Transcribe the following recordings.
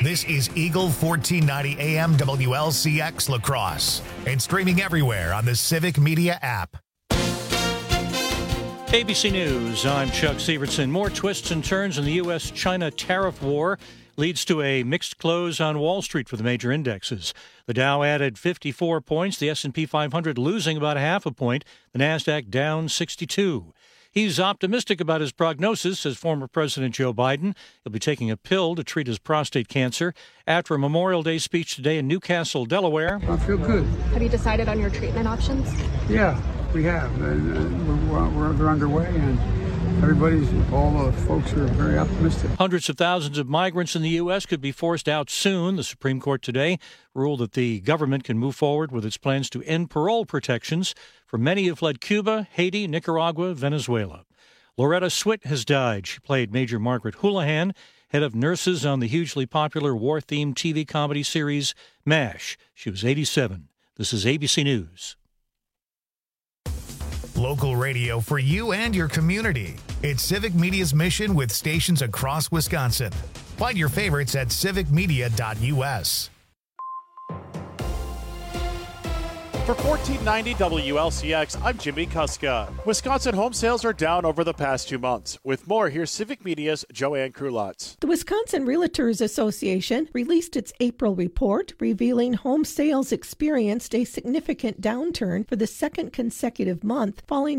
This is Eagle 1490 AM WLCX La Crosse and streaming everywhere on the Civic Media app. ABC News, I'm Chuck Severson. More twists and turns in the U.S.-China tariff war leads to a mixed close on Wall Street for the major indexes. The Dow added 54 points, the S&P 500 losing about half a point, the NASDAQ down 62. He's optimistic about his prognosis, says former President Joe Biden. He'll be taking a pill to treat his prostate cancer after a Memorial Day speech today in Newcastle, Delaware. I feel good. Have you decided on your treatment options? Yeah, we have. They're underway, and all the folks are very optimistic. Hundreds of thousands of migrants in the U.S. could be forced out soon. The Supreme Court today ruled that the government can move forward with its plans to end parole protections for many who fled Cuba, Haiti, Nicaragua, Venezuela. Loretta Swit has died. She played Major Margaret Houlihan, head of nurses on the hugely popular war-themed TV comedy series MASH. She was 87. This is ABC News. Local radio for you and your community. It's Civic Media's mission with stations across Wisconsin. Find your favorites at civicmedia.us. For 1490 WLCX, I'm Jimmy Kuska. Wisconsin home sales are down over the past 2 months. With more, here's Civic Media's Joanne Krulotz. The Wisconsin Realtors Association released its April report, revealing home sales experienced a significant downturn for the second consecutive month, falling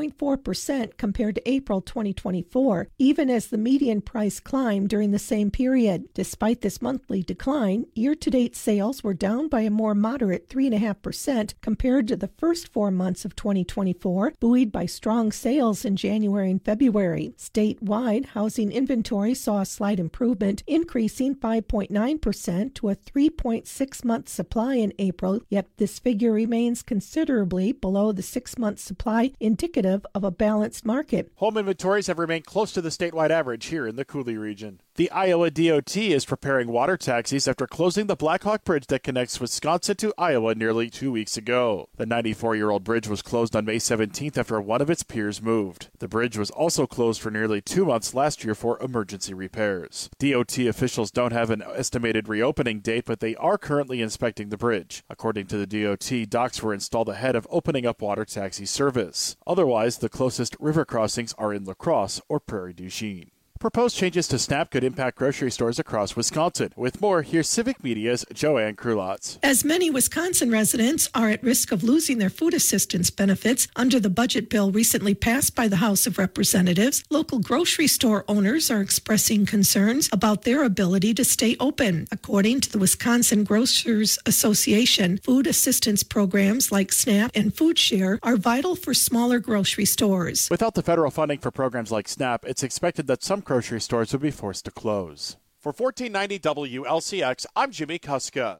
10.4% compared to April 2024, even as the median price climbed during the same period. Despite this monthly decline, year-to-date sales were down by a more moderate 3.5%, compared to the first 4 months of 2024, buoyed by strong sales in January and February. Statewide, housing inventory saw a slight improvement, increasing 5.9% to a 3.6-month supply in April, yet this figure remains considerably below the 6-month supply, indicative of a balanced market. Home inventories have remained close to the statewide average here in the Cooley region. The Iowa DOT is preparing water taxis after closing the Blackhawk Bridge that connects Wisconsin to Iowa nearly 2 weeks ago. The 94-year-old bridge was closed on May 17th after one of its piers moved. The bridge was also closed for nearly 2 months last year for emergency repairs. DOT officials don't have an estimated reopening date, but they are currently inspecting the bridge. According to the DOT, docks were installed ahead of opening up water taxi service. Otherwise, the closest river crossings are in La Crosse or Prairie du Chien. Proposed changes to SNAP could impact grocery stores across Wisconsin. With more, here's Civic Media's Joanne Krulotz. As many Wisconsin residents are at risk of losing their food assistance benefits under the budget bill recently passed by the House of Representatives, local grocery store owners are expressing concerns about their ability to stay open. According to the Wisconsin Grocers Association, food assistance programs like SNAP and Food Share are vital for smaller grocery stores. Without the federal funding for programs like SNAP, it's expected that some grocery stores would be forced to close. For 1490 WLCX, I'm Jimmy Kuska.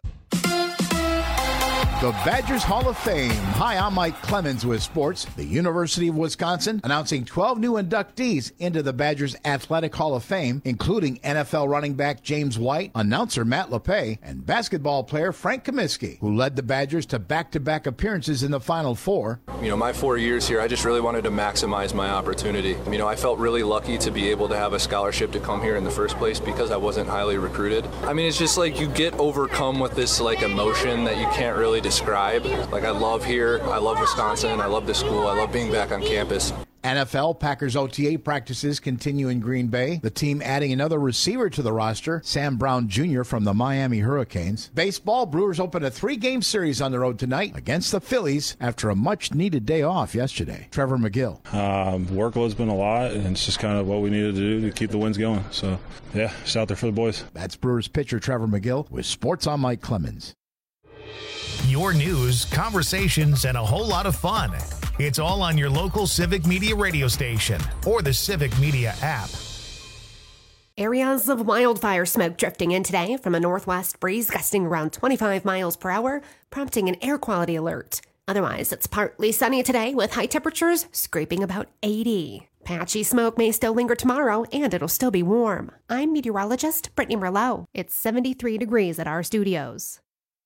The Badgers Hall of Fame. Hi, I'm Mike Clemens with sports. The University of Wisconsin announcing 12 new inductees into the Badgers Athletic Hall of Fame, including NFL running back James White, announcer Matt LePay, and basketball player Frank Kaminsky, who led the Badgers to back-to-back appearances in the Final Four. My 4 years here, I just really wanted to maximize my opportunity. I felt really lucky to be able to have a scholarship to come here in the first place because I wasn't highly recruited. It's just like you get overcome with this emotion that you can't really describe. I love here, I love Wisconsin, I love the school, I love being back on campus. NFL Packers OTA practices continue in Green Bay. The team adding another receiver to the roster, Sam Brown Jr. from the Miami Hurricanes. Baseball, Brewers opened a 3-game series on the road tonight against the Phillies after a much-needed day off yesterday. Trevor McGill. Workload's been a lot, and it's just kind of what we needed to do to keep the wins going. So, yeah, just out there for the boys. That's Brewers pitcher Trevor McGill with Sports on Mike Clemens. Your news, conversations, and a whole lot of fun. It's all on your local Civic Media radio station or the Civic Media app. Areas of wildfire smoke drifting in today from a northwest breeze gusting around 25 miles per hour, prompting an air quality alert. Otherwise, it's partly sunny today with high temperatures scraping about 80. Patchy smoke may still linger tomorrow, and it'll still be warm. I'm meteorologist Brittany Merlot. It's 73 degrees at our studios.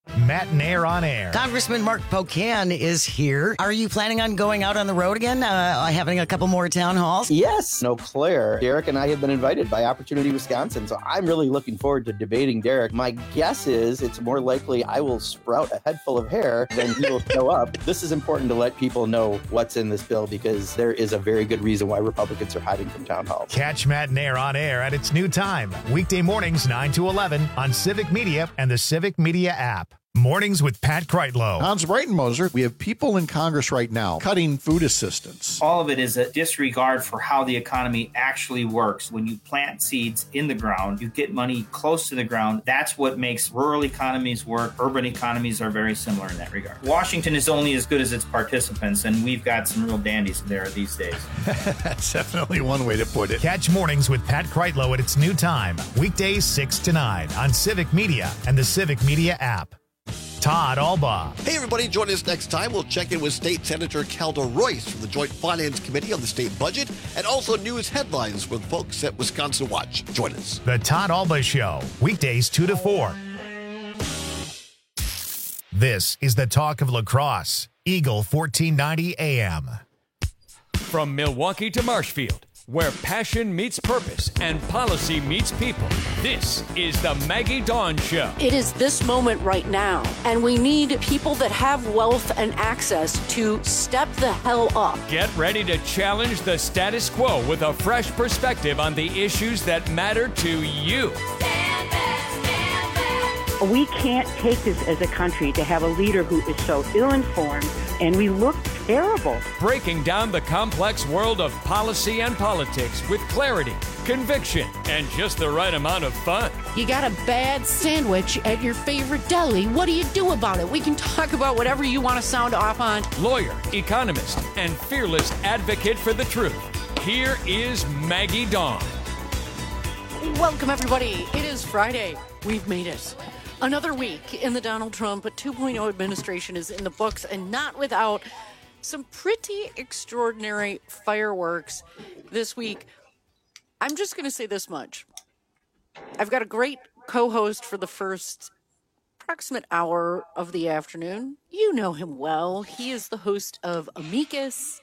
Matt Nair on Air. Congressman Mark Pocan is here. Are you planning on going out on the road again, having a couple more town halls? Yes. Eau Claire. Derek and I have been invited by Opportunity Wisconsin, so I'm really looking forward to debating Derek. My guess is it's more likely I will sprout a head full of hair than he will show up. This is important to let people know what's in this bill because there is a very good reason why Republicans are hiding from town halls. Catch Matt Nair on Air at its new time, weekday mornings 9 to 11 on Civic Media and the Civic Media app. Mornings with Pat Kreitlow. Hans Breitenmoser, we have people in Congress right now cutting food assistance. All of it is a disregard for how the economy actually works. When you plant seeds in the ground, you get money close to the ground. That's what makes rural economies work. Urban economies are very similar in that regard. Washington is only as good as its participants, and we've got some real dandies there these days. That's definitely one way to put it. Catch Mornings with Pat Kreitlow at its new time, weekdays 6 to 9 on Civic Media and the Civic Media app. Todd Alba. Hey, everybody. Join us next time. We'll check in with State Senator Calder Royce from the Joint Finance Committee on the state budget and also news headlines with folks at Wisconsin Watch. Join us. The Todd Alba Show, weekdays 2 to 4. This is the talk of lacrosse. Eagle 1490 AM. From Milwaukee to Marshfield, where passion meets purpose and policy meets people. This is the Maggie Dawn Show. It is this moment right now, and we need people that have wealth and access to step the hell up. Get ready to challenge the status quo with a fresh perspective on the issues that matter to you. We can't take this as a country to have a leader who is so ill-informed, and we look terrible. Breaking down the complex world of policy and politics with clarity, conviction, and just the right amount of fun. You got a bad sandwich at your favorite deli. What do you do about it? We can talk about whatever you want to sound off on. Lawyer, economist, and fearless advocate for the truth. Here is Maggie Dawn. Welcome, everybody. It is Friday. We've made it. Another week in the Donald Trump 2.0 administration is in the books, and not without some pretty extraordinary fireworks this week. I'm just going to say this much. I've got a great co-host for the first approximate hour of the afternoon. You know him well. He is the host of Amicus,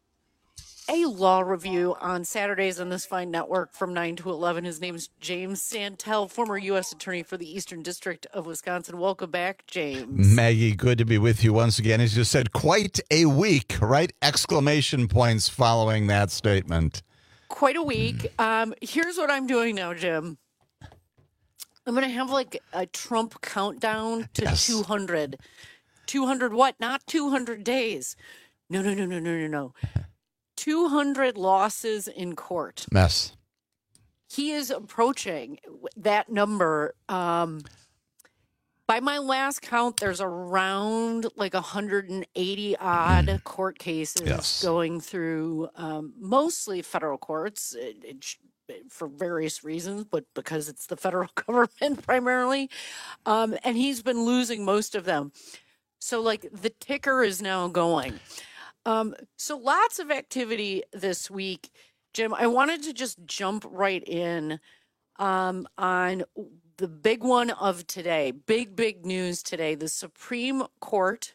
a law review on Saturdays on this fine network from 9 to 11. His name is James Santel, former U.S. Attorney for the Eastern District of Wisconsin. Welcome back, James. Maggie, good to be with you once again. As you said, quite a week, right? Exclamation points following that statement. Quite a week. Here's what I'm doing now, Jim. I'm going to have like a Trump countdown to 200. 200 what? Not 200 days. No. 200 losses in court. Mess. He is approaching that number. By my last count, there's around like 180 odd court cases going through mostly federal courts for various reasons, but because it's the federal government primarily. And he's been losing most of them. So like the ticker is now going. So lots of activity this week, Jim. I wanted to just jump right in on the big one of today. Big news today. The Supreme Court,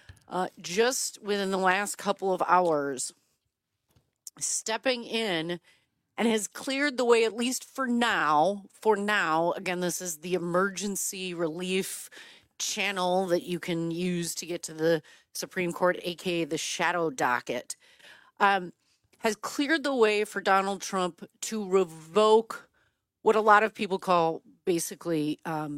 just within the last couple of hours, stepping in and has cleared the way, at least for now. Again, this is the emergency relief channel that you can use to get to the Supreme Court, aka the shadow docket, has cleared the way for Donald Trump to revoke what a lot of people call basically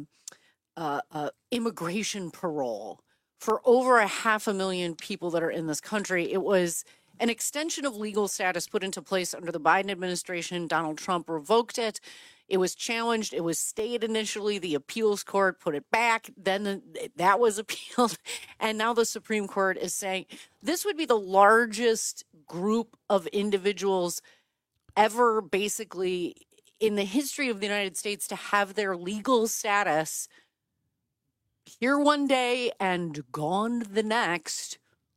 immigration parole for over 500,000 people that are in this country. It was an extension of legal status put into place under the Biden administration. Donald Trump revoked it. It was challenged. It was stayed initially. The appeals court put it back. Then that was appealed. And now the Supreme Court is saying this would be the largest group of individuals ever basically in the history of the United States to have their legal status here one day and gone the next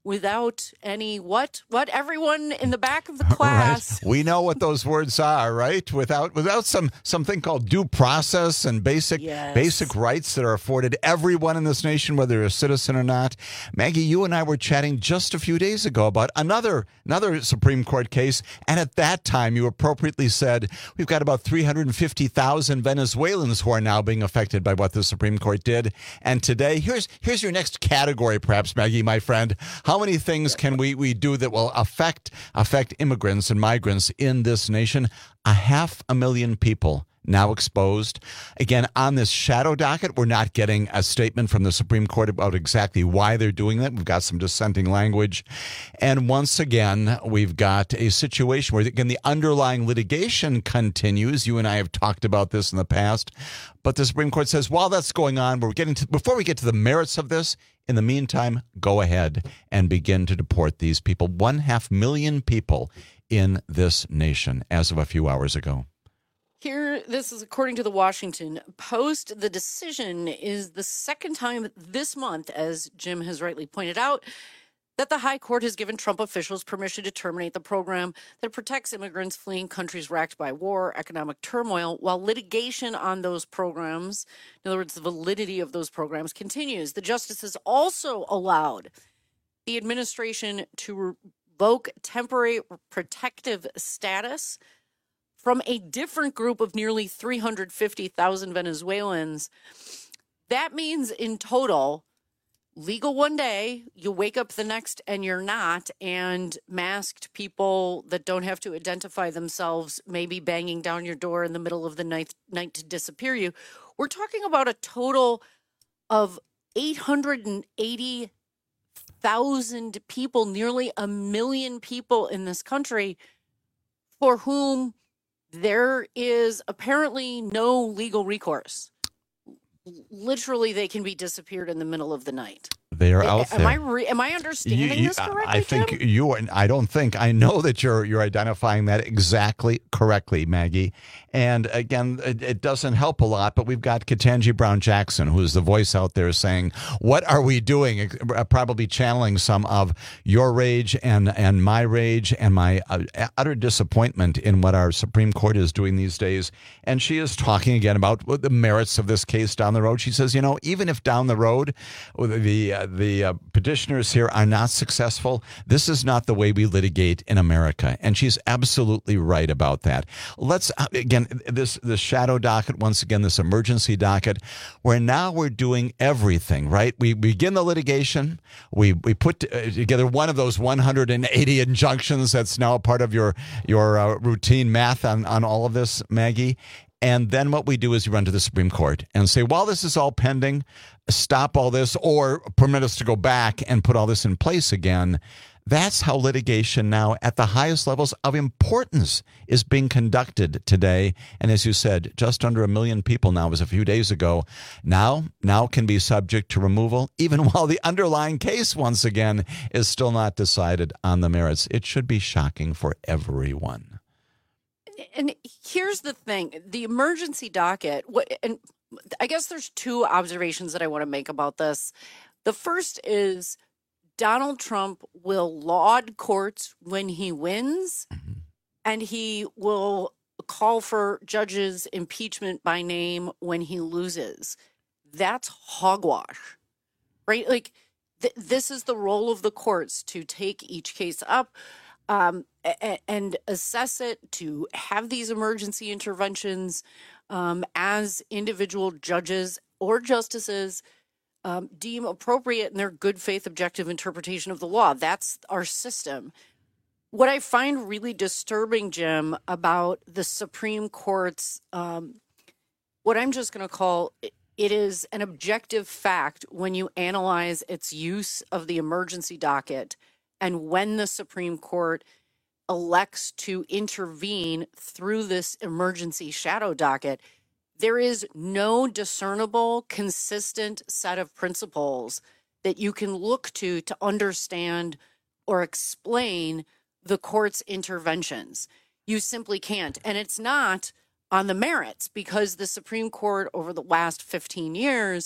without any what everyone in the back of the class. Right. We know what those words are, right? Without something called due process and basic rights that are afforded everyone in this nation, whether you're a citizen or not. Maggie, you and I were chatting just a few days ago about another Supreme Court case, and at that time you appropriately said we've got about 350,000 Venezuelans who are now being affected by what the Supreme Court did. And today, here's your next category, perhaps, Maggie, my friend. How many things can we do that will affect immigrants and migrants in this nation? 500,000 people now exposed. Again, on this shadow docket, we're not getting a statement from the Supreme Court about exactly why they're doing that. We've got some dissenting language. And once again, we've got a situation where, again, the underlying litigation continues. You and I have talked about this in the past. But the Supreme Court says, while that's going on, before we get to the merits of this, in the meantime, go ahead and begin to deport these people. 500,000 people in this nation as of a few hours ago. Here, this is according to the Washington Post. The decision is the second time this month, as Jim has rightly pointed out, that the High Court has given Trump officials permission to terminate the program that protects immigrants fleeing countries racked by war, economic turmoil, while litigation on those programs, in other words, the validity of those programs, continues. The justices also allowed the administration to revoke temporary protective status from a different group of nearly 350,000 Venezuelans. That means in total, legal one day, you wake up the next and you're not, and masked people that don't have to identify themselves maybe banging down your door in the middle of the night to disappear you. We're talking about a total of 880,000 people, nearly 1 million people in this country for whom there is apparently no legal recourse. Literally, they can be disappeared in the middle of the night. They are out there. Am I understanding this correctly, I think Jim? you are. I don't think. I know that you're identifying that exactly correctly, Maggie. And again, it doesn't help a lot, but we've got Ketanji Brown Jackson, who's the voice out there saying, what are we doing? Probably channeling some of your rage and my rage and my utter disappointment in what our Supreme Court is doing these days. And she is talking again about the merits of this case down the road. She says, even if down the road the petitioners here are not successful, this is not the way we litigate in America. And she's absolutely right about that. Let's, again, this shadow docket, once again, this emergency docket, where now we're doing everything, right? We begin the litigation. We put together one of those 180 injunctions that's now a part of your routine math on all of this, Maggie. And then what we do is we run to the Supreme Court and say, while this is all pending, stop all this or permit us to go back and put all this in place again. That's how litigation now at the highest levels of importance is being conducted today. And as you said, just under 1 million people now, as a few days ago, now can be subject to removal, even while the underlying case, once again, is still not decided on the merits. It should be shocking for everyone. And here's the thing, the emergency docket, and I guess there's two observations that I want to make about this. The first is Donald Trump will laud courts when he wins, and he will call for judges' impeachment by name when he loses. That's hogwash, right? Like, this is the role of the courts, to take each case up and assess it, to have these emergency interventions as individual judges or justices deem appropriate in their good faith objective interpretation of the law. That's our system. What I find really disturbing, Jim, about the Supreme Court's, what I'm just going to call, it is an objective fact when you analyze its use of the emergency docket and when the Supreme Court elects to intervene through this emergency shadow docket, there is no discernible, consistent set of principles that you can look to understand or explain the court's interventions. You simply can't. And it's not on the merits, because the Supreme Court over the last 15 years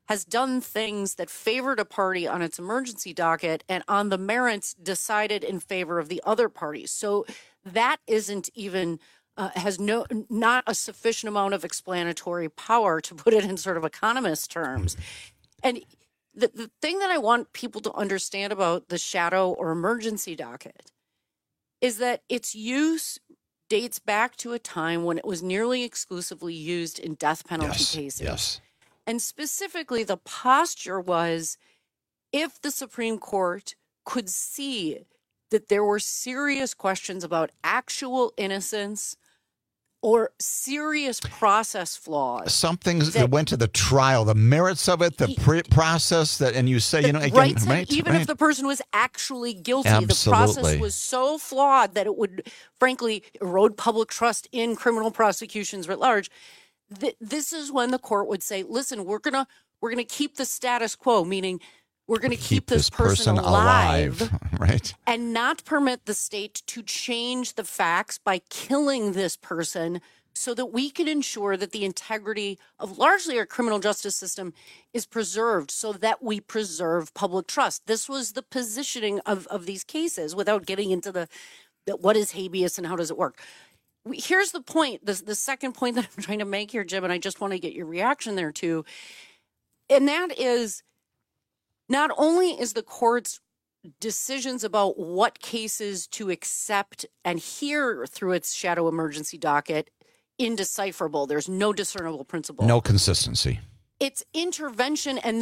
has done things that favored a party on its emergency docket and on the merits decided in favor of the other parties. So that isn't even has not a sufficient amount of explanatory power, to put it in sort of economist terms. And the thing that I want people to understand about the shadow or emergency docket is that its use dates back to a time when it was nearly exclusively used in death penalty cases. Yes. And specifically, the posture was if the Supreme Court could see that there were serious questions about actual innocence or serious process flaws. Some things that went to the trial, the merits of it, the process, that, and you say, again, even if the person was actually guilty, Absolutely. The process was so flawed that it would, frankly, erode public trust in criminal prosecutions writ large. This is when the court would say, listen, we're gonna keep the status quo, meaning we're going to keep this person alive, right? And not permit the state to change the facts by killing this person so that we can ensure that the integrity of largely our criminal justice system is preserved so that we preserve public trust. This was the positioning of these cases without getting into the what is habeas and how does it work. Here's the point, the second point that I'm trying to make here, Jim, and I just want to get your reaction there too. And that is, not only is the court's decisions about what cases to accept and hear through its shadow emergency docket indecipherable, there's no discernible principle. No consistency. Its intervention and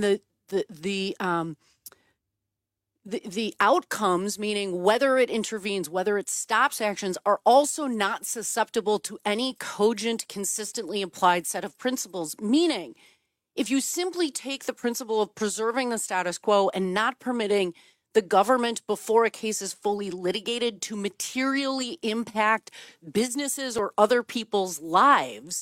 the outcomes, meaning whether it intervenes, whether it stops actions, are also not susceptible to any cogent, consistently applied set of principles, meaning if you simply take the principle of preserving the status quo and not permitting the government before a case is fully litigated to materially impact businesses or other people's lives,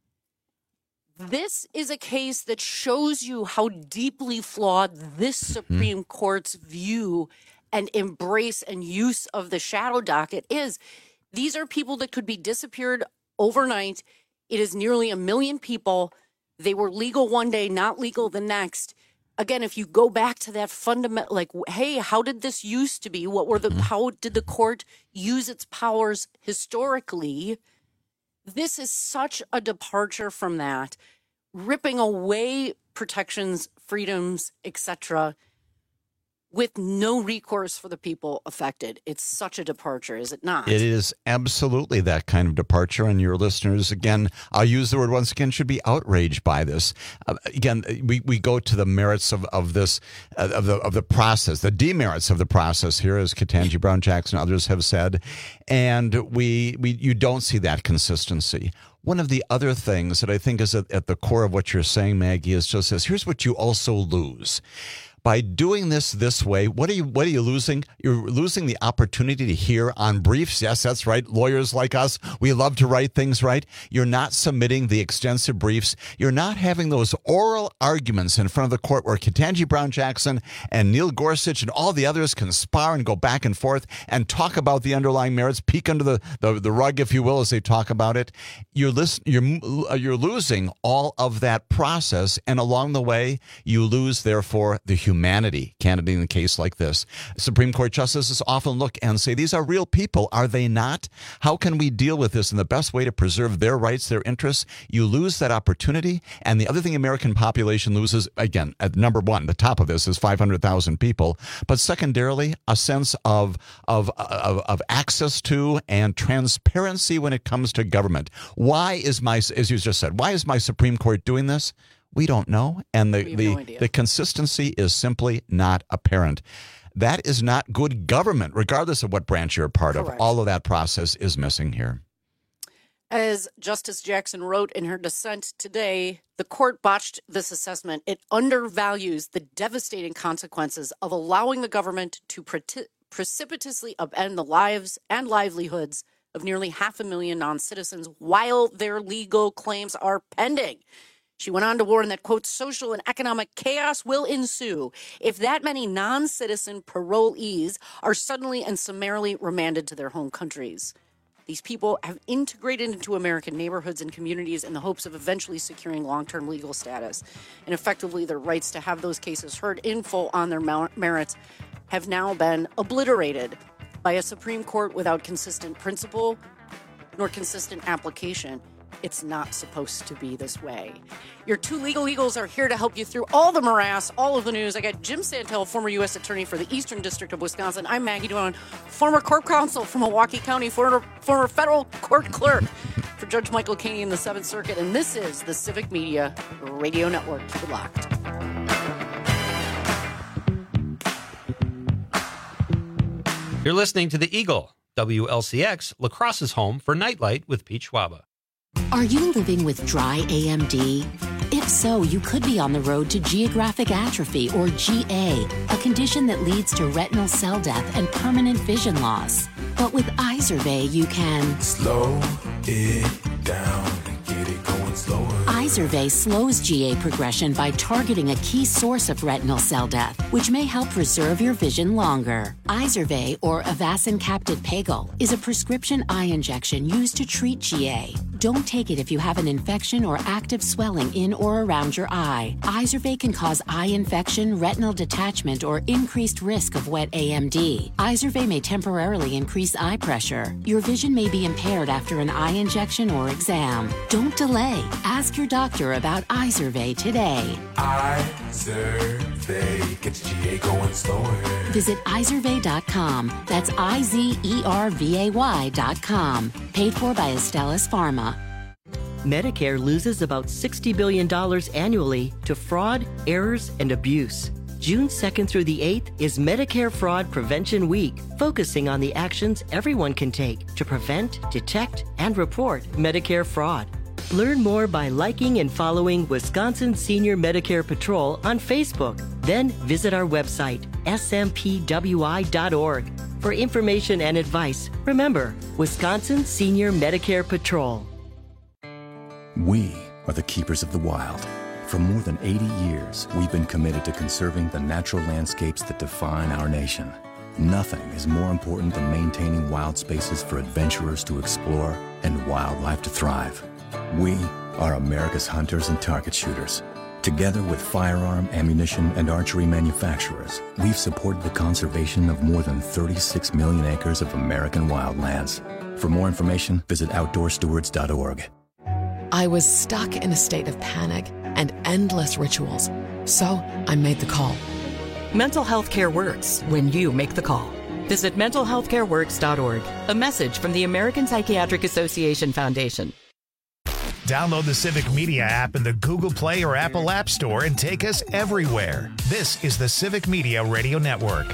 this is a case that shows you how deeply flawed this Supreme Court's view and embrace and use of the shadow docket is. These are people that could be disappeared overnight. It is nearly 1 million people. They were legal one day, not legal the next. Again, if you go back to that fundamental, like, hey, how did this used to be? How did the court use its powers historically? This is such a departure from that, ripping away protections, freedoms, etc., with no recourse for the people affected. It's such a departure, is it not? It is absolutely that kind of departure. And your listeners, again, I'll use the word once again, should be outraged by this. Again, we go to the merits of this, of the process, the demerits of the process here, as Ketanji Brown Jackson and others have said. And you don't see that consistency. One of the other things that I think is at the core of what you're saying, Maggie, is just this. Here's what you also lose. By doing this way, what are you losing? You're losing the opportunity to hear on briefs. Yes, that's right. Lawyers like us, we love to write things right. You're not submitting the extensive briefs. You're not having those oral arguments in front of the court where Ketanji Brown Jackson and Neil Gorsuch and all the others can spar and go back and forth and talk about the underlying merits, peek under the rug, if you will, as they talk about it. You're losing all of that process, and along the way, you lose, therefore, the humanity, candidate in a case like this. Supreme Court justices often look and say, these are real people, are they not? How can we deal with this in the best way to preserve their rights, their interests? You lose that opportunity. And the other thing the American population loses, again, at number one, the top of this is 500,000 people, but secondarily, a sense of access to and transparency when it comes to government. Why is as you just said, why is my Supreme Court doing this? We don't know, and the consistency is simply not apparent. That is not good government, regardless of what branch you're a part of. All of that process is missing here. As Justice Jackson wrote in her dissent today, the court botched this assessment. It undervalues the devastating consequences of allowing the government to precipitously upend the lives and livelihoods of nearly 500,000 non-citizens while their legal claims are pending. She went on to warn that, quote, social and economic chaos will ensue if that many non-citizen parolees are suddenly and summarily remanded to their home countries. These people have integrated into American neighborhoods and communities in the hopes of eventually securing long-term legal status. And effectively, their rights to have those cases heard in full on their merits have now been obliterated by a Supreme Court without consistent principle nor consistent application. It's not supposed to be this way. Your two legal eagles are here to help you through all the morass, all of the news. I got Jim Santel, former U.S. Attorney for the Eastern District of Wisconsin. I'm Maggie Dawn, former court counsel from Milwaukee County, former federal court clerk for Judge Michael Kane in the 7th Circuit. And this is the Civic Media Radio Network. Keep it locked. You're listening to The Eagle, WLCX, La Crosse's home for Nightlight with Pete Schwaba. Are you living with dry AMD? If so, you could be on the road to geographic atrophy, or GA, a condition that leads to retinal cell death and permanent vision loss. But with Izervay, you can slow it down and get it going slower. Izervay slows GA progression by targeting a key source of retinal cell death, which may help preserve your vision longer. Izervay, or Avastin Captid Pagel, is a prescription eye injection used to treat GA. Don't take it if you have an infection or active swelling in or around your eye. Izervay can cause eye infection, retinal detachment, or increased risk of wet AMD. Izervay may temporarily increase eye pressure. Your vision may be impaired after an eye injection or exam. Don't delay. Ask your doctor about Izervay today. Izervay gets GA going slower. Visit Izervay.com. That's IZERVAY.com. Paid for by Astellas Pharma. Medicare loses about $60 billion annually to fraud, errors, and abuse. June 2nd through the 8th is Medicare Fraud Prevention Week, focusing on the actions everyone can take to prevent, detect, and report Medicare fraud. Learn more by liking and following Wisconsin Senior Medicare Patrol on Facebook. Then visit our website, smpwi.org. For information and advice, remember, Wisconsin Senior Medicare Patrol. We are the keepers of the wild. For more than 80 years, we've been committed to conserving the natural landscapes that define our nation. Nothing is more important than maintaining wild spaces for adventurers to explore and wildlife to thrive. We are America's hunters and target shooters. Together with firearm, ammunition, and archery manufacturers, we've supported the conservation of more than 36 million acres of American wildlands. For more information, visit OutdoorStewards.org. I was stuck in a state of panic and endless rituals, so I made the call. Mental health care works when you make the call. Visit mentalhealthcareworks.org. A message from the American Psychiatric Association Foundation. Download the Civic Media app in the Google Play or Apple App Store and take us everywhere. This is the Civic Media Radio Network.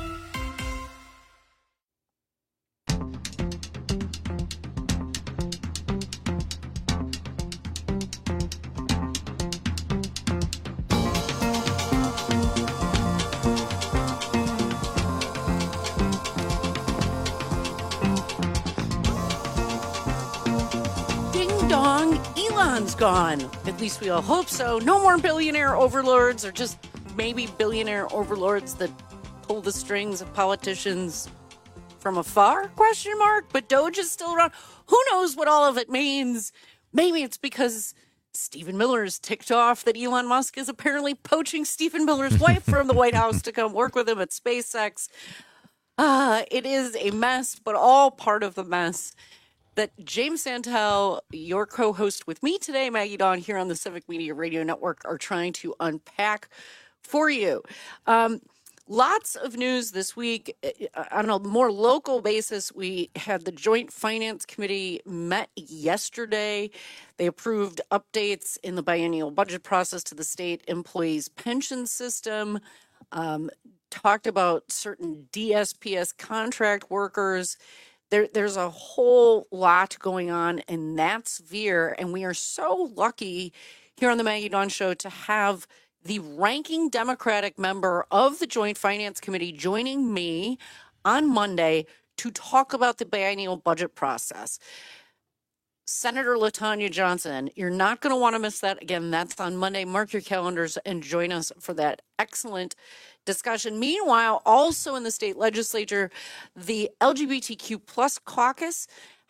Elon's gone. At least we all hope so. No more billionaire overlords, or just maybe billionaire overlords that pull the strings of politicians from afar? Question mark. But Doge is still around. Who knows what all of it means? Maybe it's because Stephen Miller is ticked off that Elon Musk is apparently poaching Stephen Miller's wife from the White House to come work with him at SpaceX. It is a mess, but all part of the mess that James Santel, your co-host with me today, Maggie Dawn, here on the Civic Media Radio Network, are trying to unpack for you. Lots of news this week. On a more local basis, we had the Joint Finance Committee met yesterday. They approved updates in the biennial budget process to the state employees' pension system, talked about certain DSPS contract workers. There's a whole lot going on in that sphere, and we are so lucky here on the Maggie Dawn Show to have the ranking Democratic member of the Joint Finance Committee joining me on Monday to talk about the biennial budget process. Senator LaTanya Johnson, you're not going to want to miss that. Again, that's on Monday. Mark your calendars and join us for that excellent discussion. Meanwhile, also in the state legislature, the LGBTQ plus caucus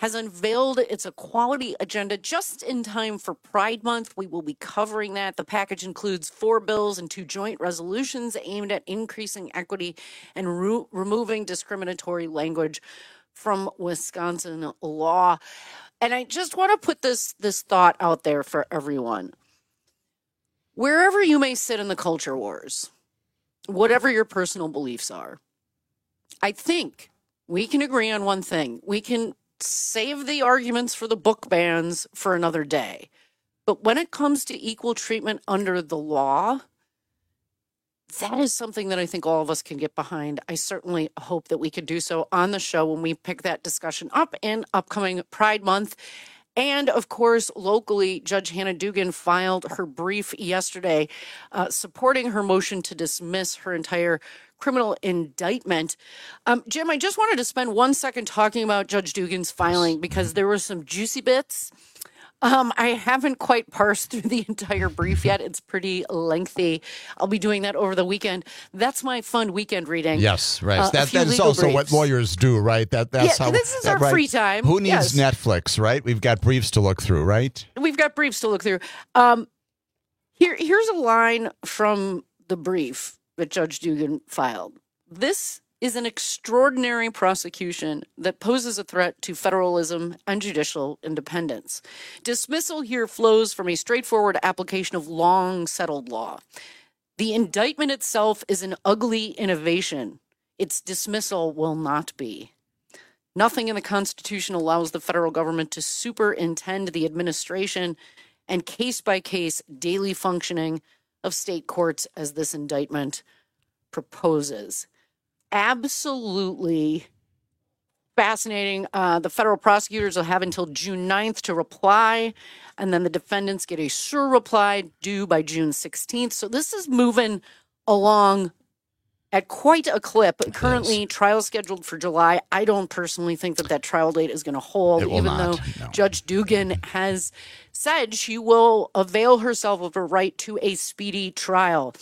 has unveiled its equality agenda just in time for Pride Month. We will be covering that. The package includes 4 bills and 2 joint resolutions aimed at increasing equity and removing discriminatory language from Wisconsin law. And I just want to put this thought out there for everyone. Wherever you may sit in the culture wars, whatever your personal beliefs are, I think we can agree on one thing. We can save the arguments for the book bans for another day. But when it comes to equal treatment under the law, that is something that I think all of us can get behind. I certainly hope that we can do so on the show when we pick that discussion up in upcoming Pride Month. And, of course, locally, Judge Hannah Dugan filed her brief yesterday supporting her motion to dismiss her entire criminal indictment. Jim, I just wanted to spend 1 second talking about Judge Dugan's filing because there were some juicy bits. I haven't quite parsed through the entire brief yet. It's pretty lengthy. I'll be doing that over the weekend. That's my fun weekend reading. Yes, right. That is also briefs. What lawyers do, right? That's how this is our free time. Who needs Netflix, right? We've got briefs to look through, right? We've got briefs to look through. Here's a line from the brief that Judge Dugan filed. This is an extraordinary prosecution that poses a threat to federalism and judicial independence. Dismissal here flows from a straightforward application of long-settled law. The indictment itself is an ugly innovation. Its dismissal will not be. Nothing in the Constitution allows the federal government to superintend the administration and case-by-case daily functioning of state courts as this indictment proposes. Absolutely fascinating. The federal prosecutors will have until June 9th to reply, and then the defendants get a sure reply due by June 16th. So this is moving along at quite a clip. Currently, trial scheduled for July. I don't personally think that trial date is going to hold, even though Judge Dugan has said she will avail herself of a right to a speedy trial.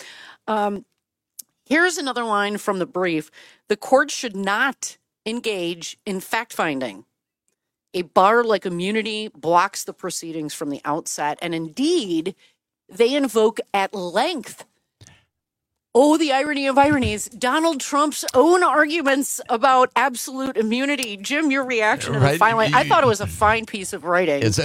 Here's another line from the brief. The court should not engage in fact-finding. A bar like immunity blocks the proceedings from the outset, and indeed, they invoke at length, oh, the irony of ironies, Donald Trump's own arguments about absolute immunity. Jim, your reaction to the filing, I thought it was a fine piece of writing, It's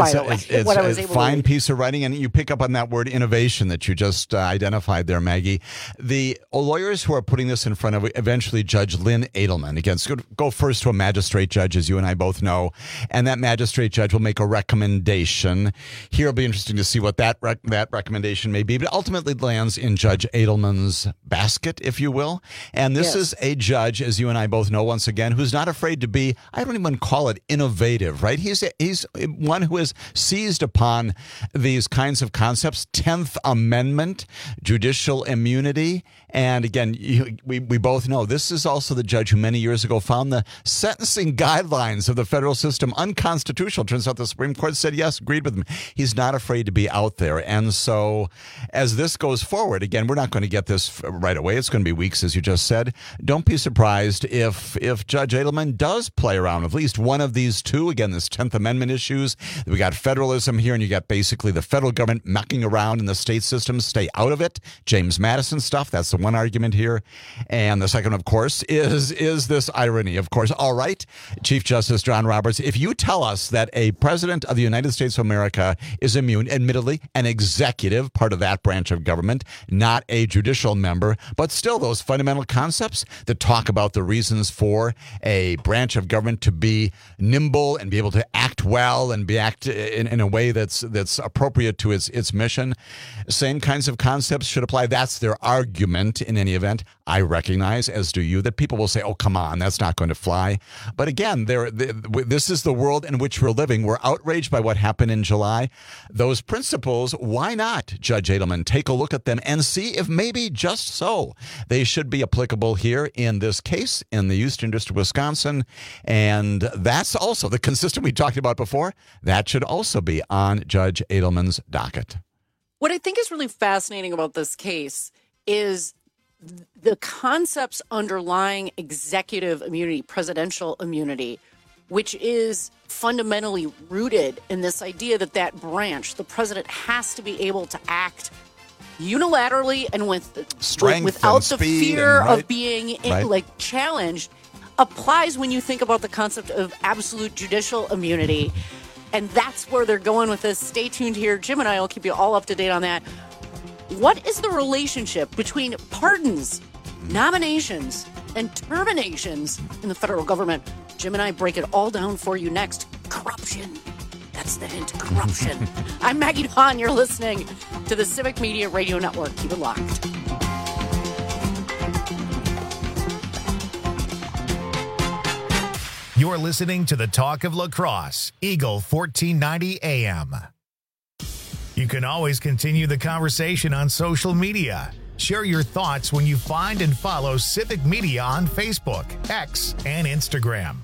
a fine piece of writing, and you pick up on that word innovation that you just identified there, Maggie. The lawyers who are putting this in front of eventually Judge Lynn Edelman, again, go first to a magistrate judge, as you and I both know, and that magistrate judge will make a recommendation. Here it'll be interesting to see what that recommendation may be, but ultimately lands in Judge Edelman's basket, if you will. And this is a judge, as you and I both know, once again, who's not afraid to be, I don't even call it innovative, right? He's one who has seized upon these kinds of concepts, 10th Amendment, judicial immunity. And again, we both know this is also the judge who many years ago found the sentencing guidelines of the federal system unconstitutional. Turns out the Supreme Court said yes, agreed with him. He's not afraid to be out there. And so as this goes forward, again, we're not going to get this right away. It's going to be weeks, as you just said. Don't be surprised if Judge Edelman does play around with at least one of these two. Again, this 10th Amendment issues. We got federalism here, and you got basically the federal government mucking around in the state system. Stay out of it. James Madison stuff. That's the one argument here. And the second, of course, is this irony. Of course, all right, Chief Justice John Roberts, if you tell us that a president of the United States of America is immune, admittedly an executive, part of that branch of government, not a judicial member, but still those fundamental concepts that talk about the reasons for a branch of government to be nimble and be able to act well and act in a way that's appropriate to its mission. Same kinds of concepts should apply. That's their argument in any event. I recognize, as do you, that people will say, oh, come on, that's not going to fly. But again, this is the world in which we're living. We're outraged by what happened in July. Those principles, why not, Judge Edelman, take a look at them and see if maybe just so they should be applicable here in this case in the Eastern District of Wisconsin. And that's also the consistent we talked about before. That should also be on Judge Edelman's docket. What I think is really fascinating about this case is the concepts underlying executive immunity, presidential immunity, which is fundamentally rooted in this idea that that branch, the president, has to be able to act unilaterally and without the fear of being challenged, applies when you think about the concept of absolute judicial immunity. And that's where they're going with this. Stay tuned here. Jim and I will keep you all up to date on that. What is the relationship between pardons, nominations, and terminations in the federal government? Jim and I break it all down for you next. Corruption. That's the hint. Corruption. I'm Maggie Dawn. You're listening to the Civic Media Radio Network. Keep it locked. You're listening to the Talk of La Crosse, Eagle 1490 AM. You can always continue the conversation on social media. Share your thoughts when you find and follow Civic Media on Facebook, X, and Instagram.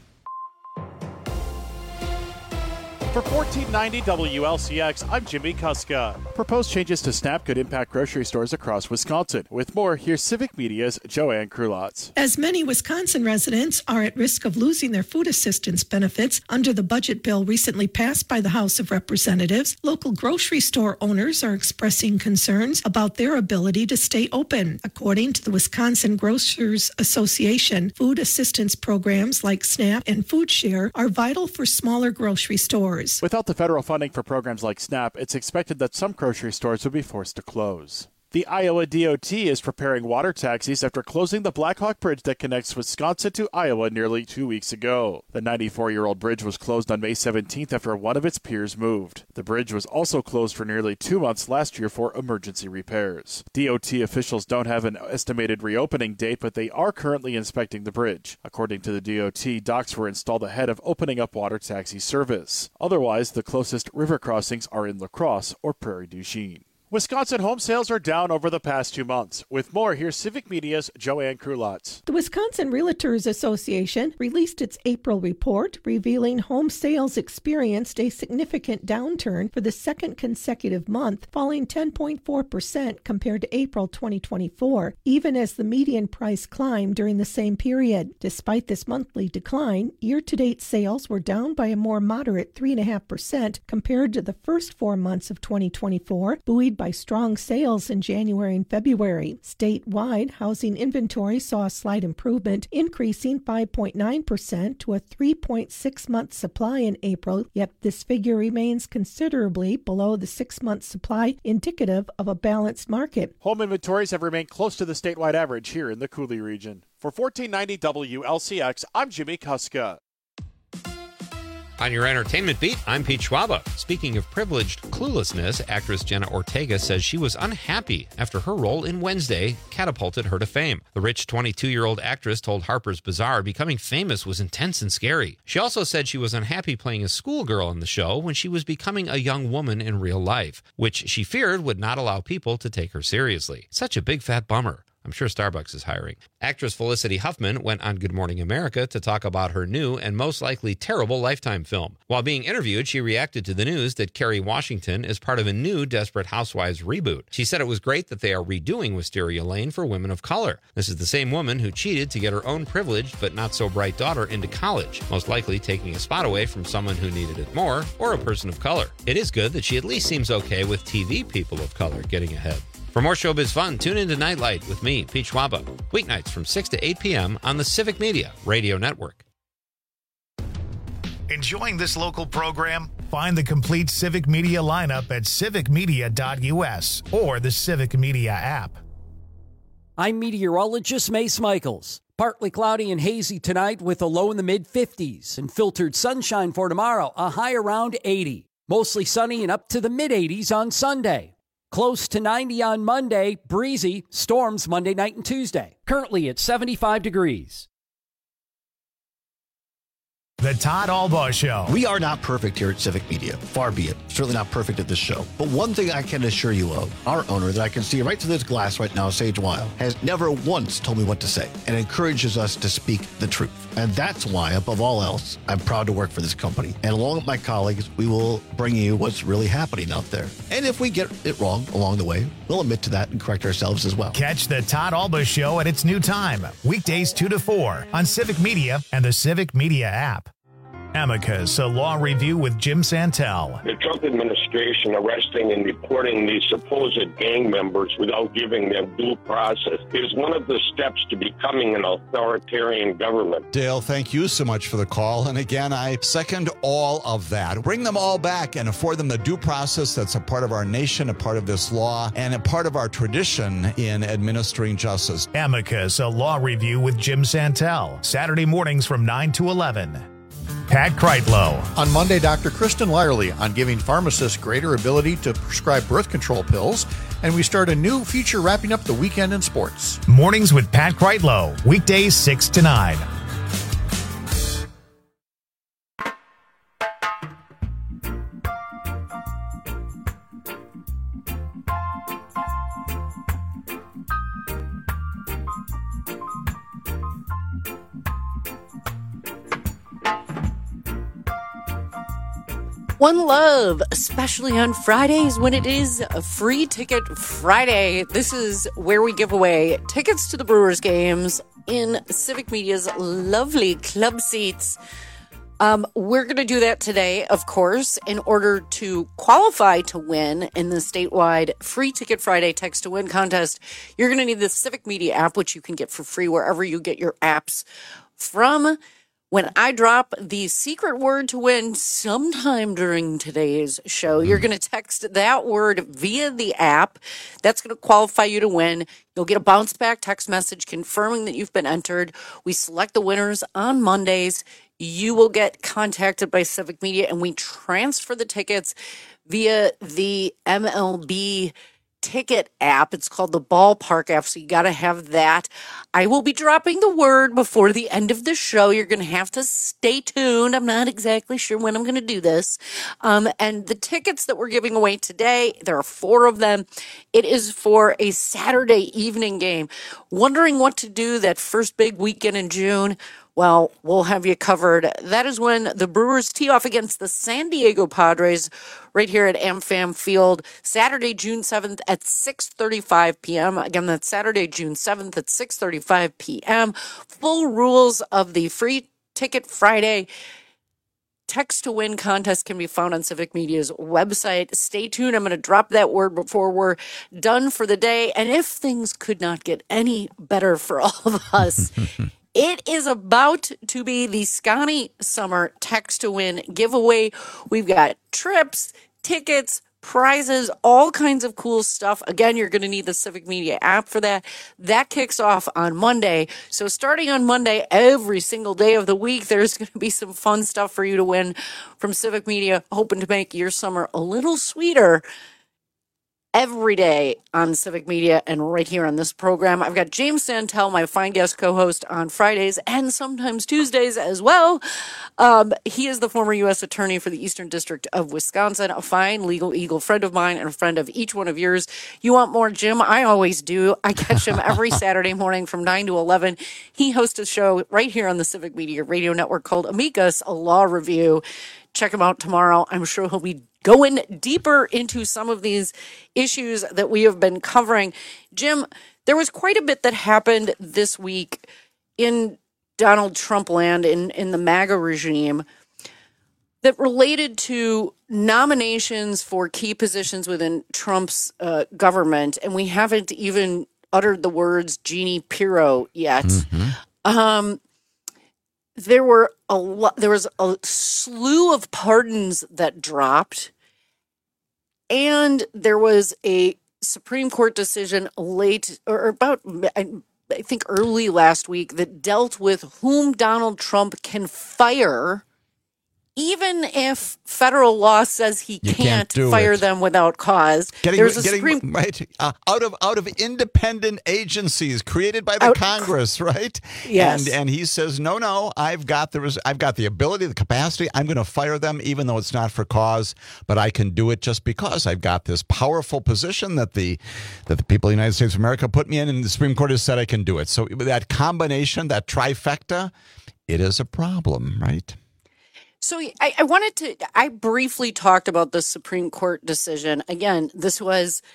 For 1490 WLCX, I'm Jimmy Kuska. Proposed changes to SNAP could impact grocery stores across Wisconsin. With more, here's Civic Media's Joanne Krulotz. As many Wisconsin residents are at risk of losing their food assistance benefits under the budget bill recently passed by the House of Representatives, local grocery store owners are expressing concerns about their ability to stay open. According to the Wisconsin Grocers Association, food assistance programs like SNAP and Food Share are vital for smaller grocery stores. Without the federal funding for programs like SNAP, it's expected that some grocery stores would be forced to close. The Iowa DOT is preparing water taxis after closing the Blackhawk Bridge that connects Wisconsin to Iowa nearly 2 weeks ago. The 94-year-old bridge was closed on May 17th after one of its piers moved. The bridge was also closed for nearly 2 months last year for emergency repairs. DOT officials don't have an estimated reopening date, but they are currently inspecting the bridge. According to the DOT, docks were installed ahead of opening up water taxi service. Otherwise, the closest river crossings are in La Crosse or Prairie du Chien. Wisconsin home sales are down over the past 2 months. With more, here's Civic Media's Joanne Krulotz. The Wisconsin Realtors Association released its April report, revealing home sales experienced a significant downturn for the second consecutive month, falling 10.4% compared to April 2024, even as the median price climbed during the same period. Despite this monthly decline, year-to-date sales were down by a more moderate 3.5% compared to the first 4 months of 2024, buoyed by strong sales in January and February. Statewide, housing inventory saw a slight improvement, increasing 5.9% to a 3.6-month supply in April, yet this figure remains considerably below the 6-month supply, indicative of a balanced market. Home inventories have remained close to the statewide average here in the Cooley region. For 1490 WLCX, I'm Jimmy Kuska. On your entertainment beat, I'm Pete Schwaba. Speaking of privileged cluelessness, actress Jenna Ortega says she was unhappy after her role in Wednesday catapulted her to fame. The rich 22-year-old actress told Harper's Bazaar becoming famous was intense and scary. She also said she was unhappy playing a schoolgirl in the show when she was becoming a young woman in real life, which she feared would not allow people to take her seriously. Such a big fat bummer. I'm sure Starbucks is hiring. Actress Felicity Huffman went on Good Morning America to talk about her new and most likely terrible Lifetime film. While being interviewed, she reacted to the news that Kerry Washington is part of a new Desperate Housewives reboot. She said it was great that they are redoing Wisteria Lane for women of color. This is the same woman who cheated to get her own privileged but not so bright daughter into college, most likely taking a spot away from someone who needed it more, or a person of color. It is good that she at least seems okay with TV people of color getting ahead. For more showbiz fun, tune into Nightlight with me, Pete Schwaba, weeknights from 6 to 8 p.m. on the Civic Media Radio Network. Enjoying this local program? Find the complete Civic Media lineup at civicmedia.us or the Civic Media app. I'm meteorologist Mace Michaels. Partly cloudy and hazy tonight with a low in the mid-50s and filtered sunshine for tomorrow, a high around 80. Mostly sunny and up to the mid-80s on Sunday. Close to 90 on Monday, breezy, storms Monday night and Tuesday. Currently at 75 degrees. The Todd Albaugh Show. We are not perfect here at Civic Media. Far be it. Certainly not perfect at this show. But one thing I can assure you of, our owner that I can see right through this glass right now, Sage Weil, has never once told me what to say and encourages us to speak the truth. And that's why, above all else, I'm proud to work for this company. And along with my colleagues, we will bring you what's really happening out there. And if we get it wrong along the way, we'll admit to that and correct ourselves as well. Catch the Todd Albaugh Show at its new time, weekdays 2 to 4 on Civic Media and the Civic Media app. Amicus, a law review with Jim Santel. The Trump administration arresting and deporting these supposed gang members without giving them due process is one of the steps to becoming an authoritarian government. Dale, thank you so much for the call. And again, I second all of that. Bring them all back and afford them the due process that's a part of our nation, a part of this law, and a part of our tradition in administering justice. Amicus, a law review with Jim Santel. Saturday mornings from 9 to 11. Pat Kreitlow. On Monday, Dr. Kristen Lyerly on giving pharmacists greater ability to prescribe birth control pills. And we start a new feature wrapping up the weekend in sports. Mornings with Pat Kreitlow. Weekdays 6 to 9. One love, especially on Fridays when it is a Free Ticket Friday. This is where we give away tickets to the Brewers games in Civic Media's lovely club seats. We're going to do that today, of course, in order to qualify to win in the statewide Free Ticket Friday Text to Win contest. You're going to need the Civic Media app, which you can get for free wherever you get your apps from. When I drop the secret word to win sometime during today's show, you're going to text that word via the app. That's going to qualify you to win. You'll get a bounce back text message confirming that you've been entered. We select the winners on Mondays. You will get contacted by Civic Media, and we transfer the tickets via the MLB ticket app. It's called the Ballpark app, so you got to have that. I will be dropping the word before the end of the show. You're going to have to stay tuned. I'm not exactly sure when I'm going to do this. And the tickets that we're giving away today, there are 4 of them. It is for a Saturday evening game. Wondering what to do that first big weekend in June? Well, we'll have you covered. That is when the Brewers tee off against the San Diego Padres right here at AmFam Field, Saturday, June 7th at 6:35 p.m. Again, that's Saturday, June 7th at 6:35 p.m. Full rules of the Free Ticket Friday Text to Win contest can be found on Civic Media's website. Stay tuned. I'm going to drop that word before we're done for the day. And if things could not get any better for all of us, it is about to be the Scotty Summer Text to Win giveaway. We've got trips, tickets, prizes, all kinds of cool stuff. Again, you're going to need the Civic Media app for that. That kicks off on Monday. So starting on Monday, every single day of the week, there's going to be some fun stuff for you to win from Civic Media, hoping to make your summer a little sweeter every day on Civic Media and right here on this program. I've got James Santel, my fine guest co-host on Fridays and sometimes Tuesdays as well. He is the former U.S. Attorney for the Eastern District of Wisconsin, a fine legal eagle friend of mine and a friend of each one of yours. You want more Jim? I always do. I catch him every Saturday morning from 9 to 11. He hosts a show right here on the Civic Media Radio Network called Amicus, a law review. Check him out tomorrow. I'm sure he'll be going deeper into some of these issues that we have been covering. Jim, there was quite a bit that happened this week in Donald Trump land, in the MAGA regime, that related to nominations for key positions within Trump's government. And we haven't even uttered the words Jeannie Pirro yet. Mm-hmm. There was a slew of pardons that dropped, and there was a Supreme Court decision I think early last week that dealt with whom Donald Trump can fire, even if federal law says he can't fire them without cause. Out of independent agencies created by the Congress, right? Yes. And he says, no, I've got the ability, the capacity. I'm going to fire them, even though it's not for cause, but I can do it just because I've got this powerful position that the people of the United States of America put me in, and the Supreme Court has said I can do it. So that combination, that trifecta, it is a problem, right? So I briefly talked about the Supreme Court decision. Again, this was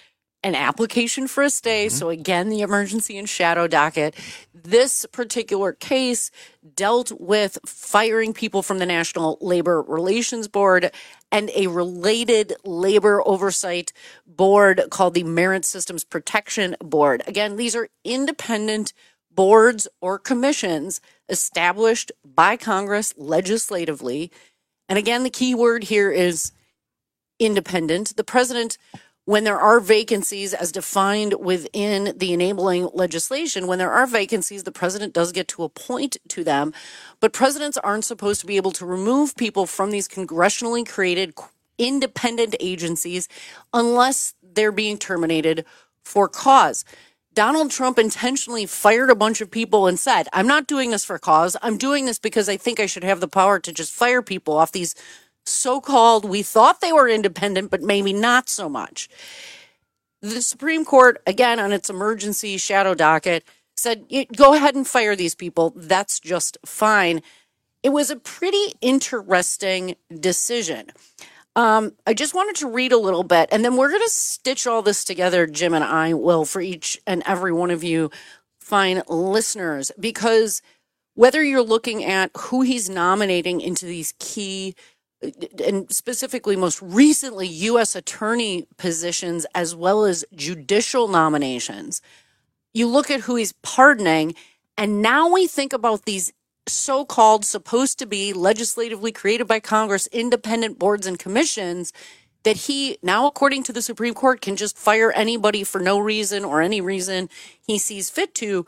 an application for a stay. So again, the emergency and shadow docket. This particular case dealt with firing people from the National Labor Relations Board and a related labor oversight board called the Merit Systems Protection Board. Again, these are independent boards or commissions established by Congress legislatively. And again, the key word here is independent. The president, when there are vacancies as defined within the enabling legislation, when there are vacancies, the president does get to appoint to them. But presidents aren't supposed to be able to remove people from these congressionally created independent agencies unless they're being terminated for cause. Donald Trump intentionally fired a bunch of people and said, I'm not doing this for cause. I'm doing this because I think I should have the power to just fire people off these so-called, we thought they were independent, but maybe not so much. The Supreme Court, again, on its emergency shadow docket, said, go ahead and fire these people. That's just fine. It was a pretty interesting decision. I just wanted to read a little bit, and then we're going to stitch all this together, Jim and I will, for each and every one of you fine listeners, because whether you're looking at who he's nominating into these key, and specifically most recently U.S. attorney positions, as well as judicial nominations, you look at who he's pardoning, and now we think about these so-called, supposed to be legislatively created by Congress, independent boards and commissions that he now, according to the Supreme Court, can just fire anybody for no reason or any reason he sees fit to.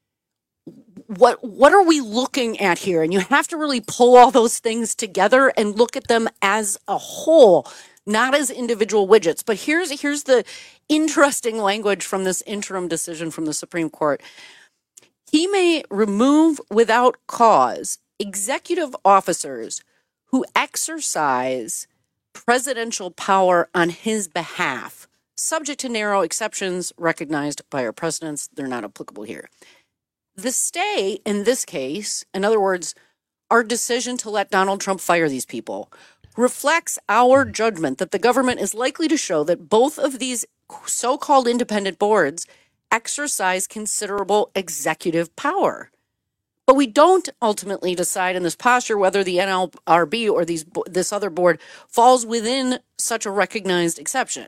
What are we looking at here? And you have to really pull all those things together and look at them as a whole, not as individual widgets. But here's the interesting language from this interim decision from the Supreme Court. He may remove without cause executive officers who exercise presidential power on his behalf, subject to narrow exceptions recognized by our precedents. They're not applicable here. The stay in this case, in other words, our decision to let Donald Trump fire these people, reflects our judgment that the government is likely to show that both of these so-called independent boards exercise considerable executive power. But we don't ultimately decide in this posture whether the NLRB or this other board falls within such a recognized exception.